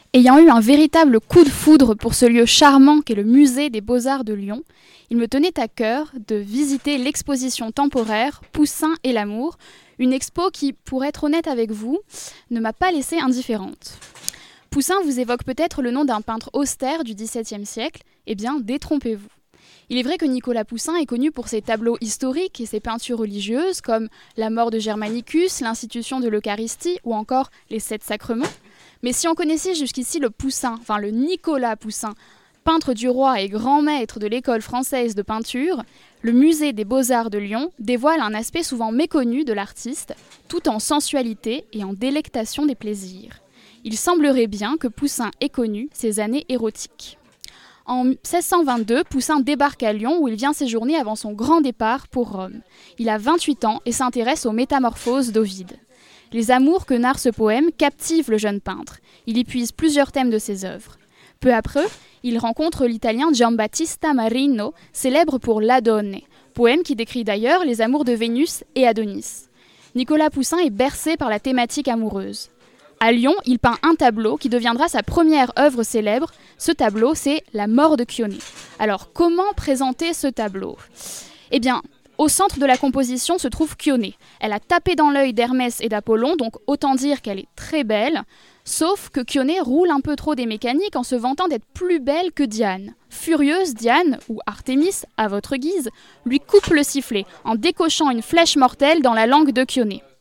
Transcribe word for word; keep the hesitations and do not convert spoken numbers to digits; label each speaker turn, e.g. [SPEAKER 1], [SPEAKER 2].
[SPEAKER 1] Ayant eu un véritable coup de foudre pour ce lieu charmant qu'est le musée des Beaux-Arts de Lyon, il me tenait à cœur de visiter l'exposition temporaire Poussin et l'amour, une expo qui, pour être honnête avec vous, ne m'a pas laissée indifférente. Poussin vous évoque peut-être le nom d'un peintre austère du dix-septième siècle. Eh bien, détrompez-vous. Il est vrai que Nicolas Poussin est connu pour ses tableaux historiques et ses peintures religieuses, comme La mort de Germanicus, l'Institution de l'Eucharistie ou encore Les Sept Sacrements. Mais si on connaissait jusqu'ici le Poussin, enfin le Nicolas Poussin, peintre du roi et grand maître de l'école française de peinture, le musée des Beaux-Arts de Lyon dévoile un aspect souvent méconnu de l'artiste, tout en sensualité et en délectation des plaisirs. Il semblerait bien que Poussin ait connu ses années érotiques. En seize cent vingt-deux, Poussin débarque à Lyon où il vient séjourner avant son grand départ pour Rome. Il a vingt-huit ans et s'intéresse aux Métamorphoses d'Ovide. Les amours que narre ce poème captivent le jeune peintre. Il y puise plusieurs thèmes de ses œuvres. Peu après, il rencontre l'italien Giambattista Marino, célèbre pour L'Adone, poème qui décrit d'ailleurs les amours de Vénus et Adonis. Nicolas Poussin est bercé par la thématique amoureuse. À Lyon, il peint un tableau qui deviendra sa première œuvre célèbre. Ce tableau, c'est La mort de Chioné. Alors, comment présenter ce tableau ? Eh bien, au centre de la composition se trouve Chioné. Elle a tapé dans l'œil d'Hermès et d'Apollon, donc autant dire qu'elle est très belle. Sauf que Chioné roule un peu trop des mécaniques en se vantant d'être plus belle que Diane. Furieuse, Diane, ou Artémis, à votre guise, lui coupe le sifflet en décochant une flèche mortelle dans la langue de Chioné.